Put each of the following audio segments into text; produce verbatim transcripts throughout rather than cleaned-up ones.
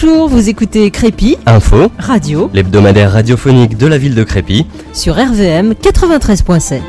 Bonjour, vous écoutez Crépy, Info, Radio, l'hebdomadaire radiophonique de la ville de Crépy, sur R V M quatre-vingt-treize point sept.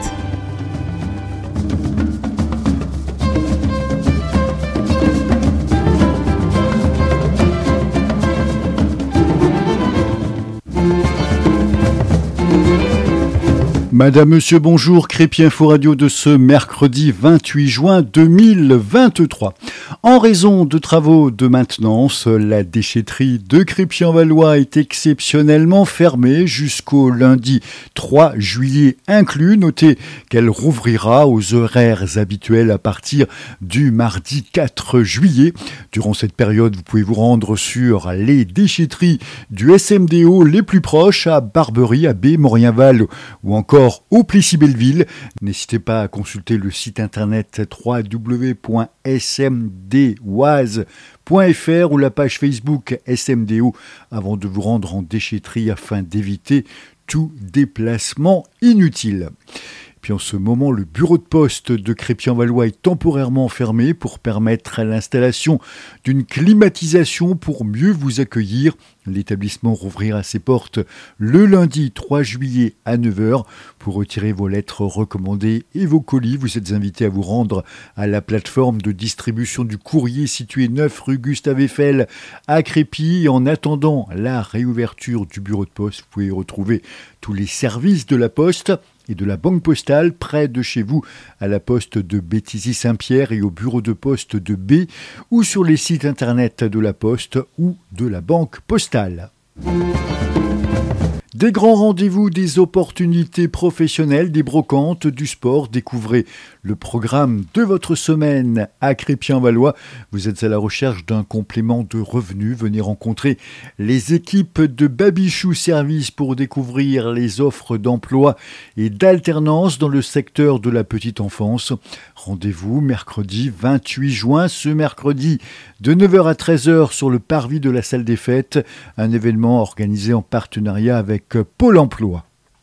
Madame, Monsieur, bonjour, Crépy Info Radio de ce mercredi vingt-huit juin deux mille vingt-trois. En raison de travaux de maintenance, la déchetterie de Crépy-en-Valois est exceptionnellement fermée jusqu'au lundi trois juillet inclus. Notez qu'elle rouvrira aux horaires habituels à partir du mardi quatre juillet. Durant cette période, vous pouvez vous rendre sur les déchetteries du S M D O les plus proches à Barbery, à B, Morienval ou encore au Plessis-Belleville. N'hésitez pas à consulter le site internet w w w point s m d oise point f r ou la page Facebook S M D O avant de vous rendre en déchetterie afin d'éviter tout déplacement inutile. Puis en ce moment, le bureau de poste de Crépy-en-Valois est temporairement fermé pour permettre l'installation d'une climatisation pour mieux vous accueillir. L'établissement rouvrira ses portes le lundi trois juillet à neuf heures. Pour retirer vos lettres recommandées et vos colis, vous êtes invité à vous rendre à la plateforme de distribution du courrier située neuf rue Gustave Eiffel à Crépy. En attendant la réouverture du bureau de poste, vous pouvez retrouver tous les services de la poste et de la banque postale près de chez vous, à la poste de Béthisy-Saint-Pierre et au bureau de poste de B, ou sur les sites internet de la poste ou de la banque postale. Des grands rendez-vous, des opportunités professionnelles, des brocantes, du sport. Découvrez le programme de votre semaine à Crépy-en-Valois. Vous êtes à la recherche d'un complément de revenus. Venez rencontrer les équipes de Babichou Service pour découvrir les offres d'emploi et d'alternance dans le secteur de la petite enfance. Rendez-vous mercredi vingt-huit juin, ce mercredi de neuf heures à treize heures sur le parvis de la salle des fêtes. Un événement organisé en partenariat avec Pôle emploi.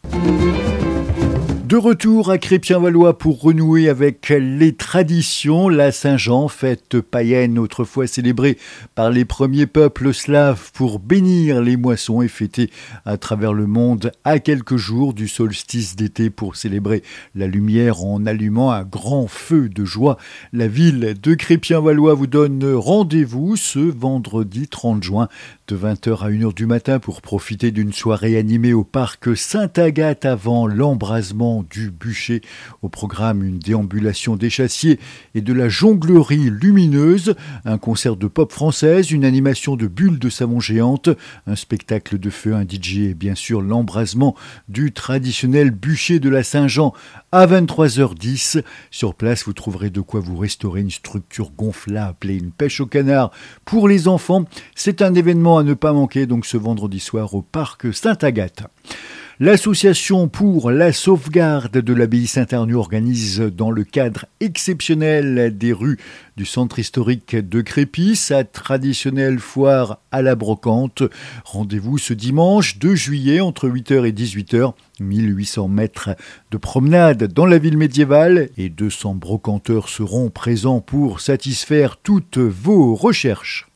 De retour à Crépy-en-Valois pour renouer avec les traditions, la Saint-Jean, fête païenne autrefois célébrée par les premiers peuples slaves pour bénir les moissons et fêtée à travers le monde à quelques jours du solstice d'été pour célébrer la lumière en allumant un grand feu de joie. La ville de Crépy-en-Valois vous donne rendez-vous ce vendredi trente juin de vingt heures à une heure du matin pour profiter d'une soirée animée au parc Sainte-Agathe avant l'embrasement du bûcher. Au programme, une déambulation d'échassiers et de la jonglerie lumineuse, un concert de pop française, une animation de bulles de savon géantes, un spectacle de feu, un D J et bien sûr l'embrasement du traditionnel bûcher de la Saint-Jean à vingt-trois heures dix. Sur place, vous trouverez de quoi vous restaurer une structure gonflable appelée une pêche au canard pour les enfants. C'est un événement à ne pas manquer donc ce vendredi soir au parc Sainte-Agathe. L'association pour la sauvegarde de l'abbaye Saint-Arnoux organise dans le cadre exceptionnel des rues du centre historique de Crépy sa traditionnelle foire à la brocante. Rendez-vous ce dimanche deux juillet entre huit heures et dix-huit heures. mille huit cents mètres de promenade dans la ville médiévale et deux cents brocanteurs seront présents pour satisfaire toutes vos recherches.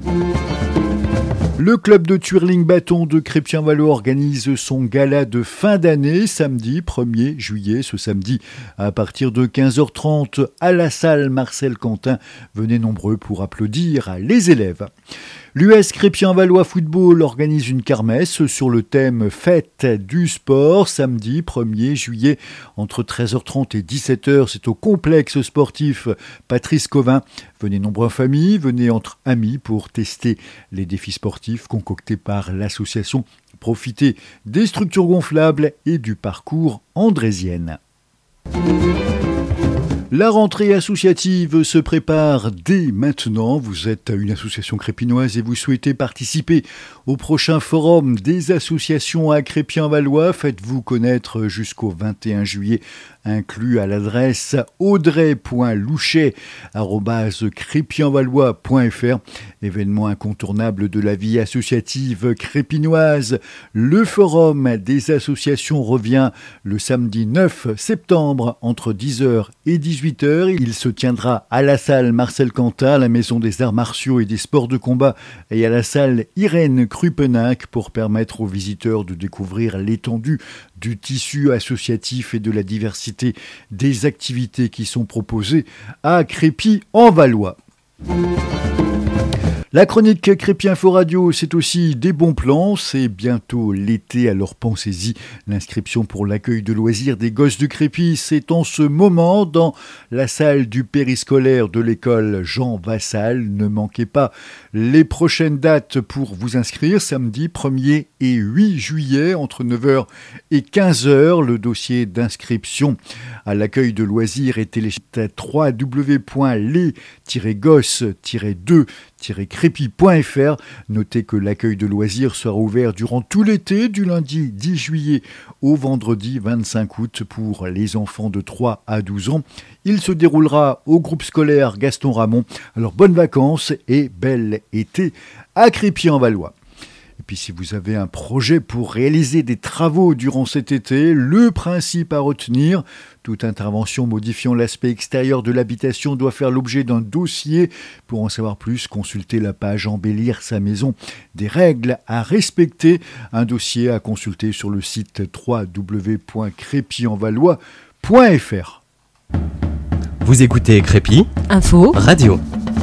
Le club de twirling bâton de Crépy-en-Valois organise son gala de fin d'année samedi premier juillet. Ce samedi à partir de quinze heures trente à la salle Marcel Quentin. Venez nombreux pour applaudir les élèves. L'U S Crépy-en-Valois Football organise une kermesse sur le thème Fête du sport samedi premier juillet entre treize heures trente et dix-sept heures. C'est au complexe sportif Patrice Covin. Venez nombreux en famille, venez entre amis pour tester les défis sportifs concoctés par l'association. Profitez des structures gonflables et du parcours andrésienne. La rentrée associative se prépare dès maintenant. Vous êtes une association crépinoise et vous souhaitez participer au prochain forum des associations à Crépy-en-Valois. Faites-vous connaître jusqu'au vingt et un juillet inclus à l'adresse audrey point louchet arobase crépy-en-valois point f r. Événement incontournable de la vie associative crépinoise, le Forum des associations revient le samedi neuf septembre entre dix heures et dix-huit heures. Il se tiendra à la salle Marcel Cantat, la maison des arts martiaux et des sports de combat, et à la salle Irène Krupenack pour permettre aux visiteurs de découvrir l'étendue du tissu associatif et de la diversité des activités qui sont proposées à Crépy-en-Valois. La chronique Crépy Info Radio, c'est aussi des bons plans. C'est bientôt l'été, alors pensez-y. L'inscription pour l'accueil de loisirs des gosses de Crépy, c'est en ce moment dans la salle du périscolaire de l'école Jean Vassal. Ne manquez pas les prochaines dates pour vous inscrire, samedi premier et huit juillet, entre neuf heures et quinze heures. Le dossier d'inscription à l'accueil de loisirs est téléchargé à w w w point les tiret gosses tiret deux tiret crépy point f r. Notez que l'accueil de loisirs sera ouvert durant tout l'été, du lundi dix juillet au vendredi vingt-cinq août pour les enfants de trois à douze ans. Il se déroulera au groupe scolaire Gaston Ramon. Alors bonnes vacances et bel été à Crépy-en-Valois. Et puis si vous avez un projet pour réaliser des travaux durant cet été, le principe à retenir, toute intervention modifiant l'aspect extérieur de l'habitation doit faire l'objet d'un dossier. Pour en savoir plus, consultez la page Embellir sa maison. Des règles à respecter, un dossier à consulter sur le site w w w point crépy en valois point f r. Vous écoutez Crépy Info Radio.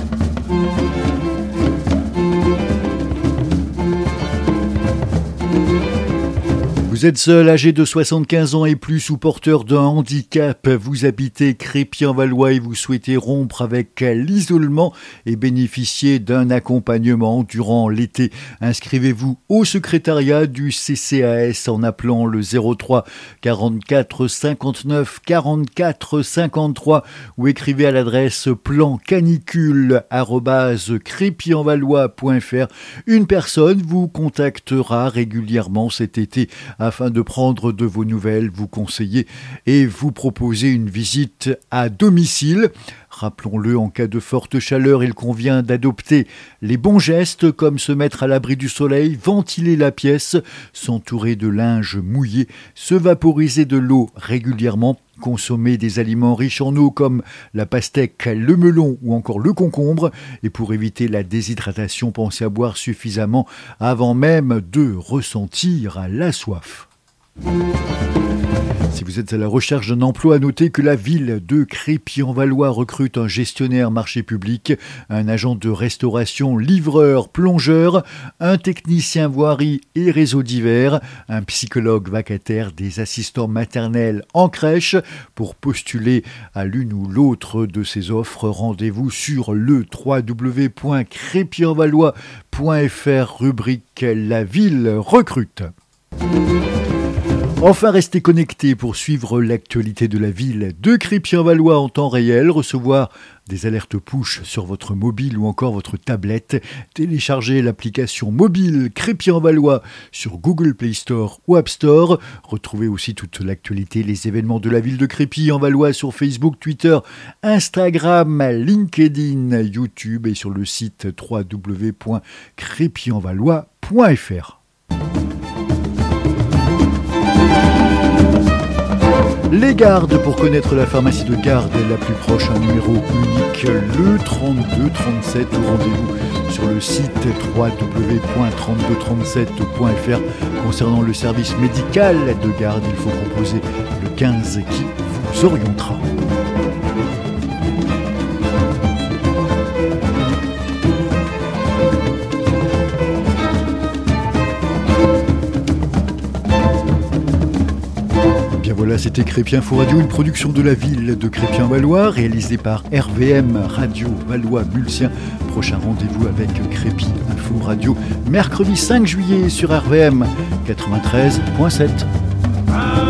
Vous êtes seul, âgé de soixante-quinze ans et plus ou porteur d'un handicap, vous habitez Crépy-en-Valois et vous souhaitez rompre avec l'isolement et bénéficier d'un accompagnement durant l'été. Inscrivez-vous au secrétariat du C C A S en appelant le zéro trois quarante-quatre cinquante-neuf quarante-quatre cinquante-trois ou écrivez à l'adresse plan canicule arobase crépy en valois point f r. Une personne vous contactera régulièrement cet été afin de prendre de vos nouvelles, vous conseiller et vous proposer une visite à domicile. Rappelons-le, en cas de forte chaleur, il convient d'adopter les bons gestes comme se mettre à l'abri du soleil, ventiler la pièce, s'entourer de linge mouillé, se vaporiser de l'eau régulièrement, consommer des aliments riches en eau comme la pastèque, le melon ou encore le concombre. Et pour éviter la déshydratation, pensez à boire suffisamment avant même de ressentir la soif. Si vous êtes à la recherche d'un emploi, notez que la ville de Crépy-en-Valois recrute un gestionnaire marché public, un agent de restauration, livreur, plongeur, un technicien voirie et réseaux divers, un psychologue vacataire, des assistants maternels en crèche. Pour postuler à l'une ou l'autre de ces offres, rendez-vous sur le w w w point crépy en valois point f r, rubrique La ville recrute. Enfin, restez connectés pour suivre l'actualité de la ville de Crépy-en-Valois en temps réel, recevoir des alertes push sur votre mobile ou encore votre tablette, télécharger l'application mobile Crépy-en-Valois sur Google Play Store ou App Store, retrouvez aussi toute l'actualité, les événements de la ville de Crépy-en-Valois sur Facebook, Twitter, Instagram, LinkedIn, YouTube et sur le site w w w point crépy en valois point f r. Les Gardes, pour connaître la pharmacie de Garde la plus proche, un numéro unique, le trente-deux trente-sept, ou rendez-vous sur le site w w w point trente-deux trente-sept point f r. Concernant le service médical de Garde, il faut composer le quinze qui vous orientera. Voilà, c'était Crépy Info Radio, une production de la ville de Crépy-en-Valois, réalisée par R V M Radio Valois Mulsien. Prochain rendez-vous avec Crépy Info Radio, mercredi cinq juillet sur R V M quatre-vingt-treize point sept.